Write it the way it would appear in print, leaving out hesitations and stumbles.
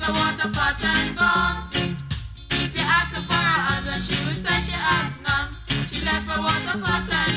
her water pot and gone. If you ask her for her husband, she will say she has none. She left her water pot and